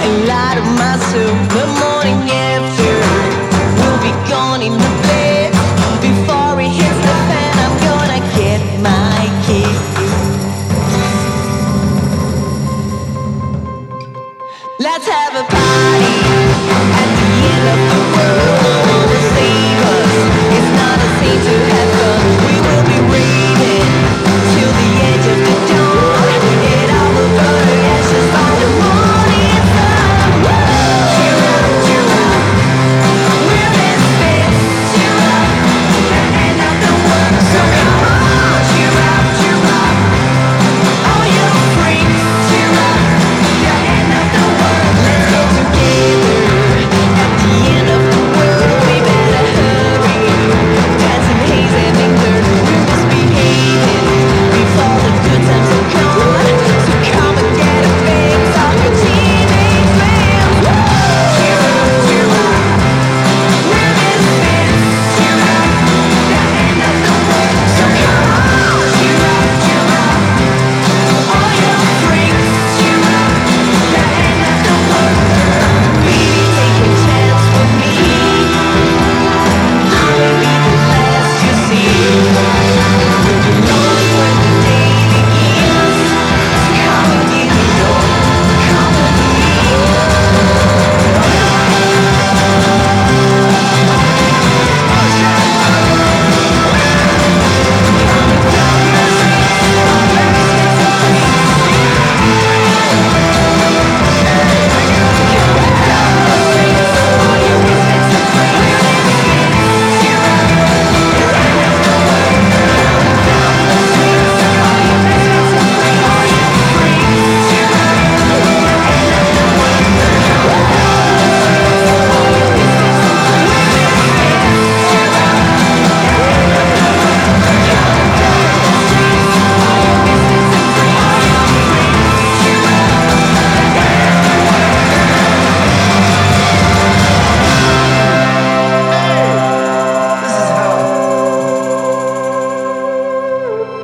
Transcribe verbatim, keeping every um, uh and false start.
and lie to myself. The morning after will be gone in the bed. Before it hits the fan, I'm gonna get my kick. Let's have a party at the end of the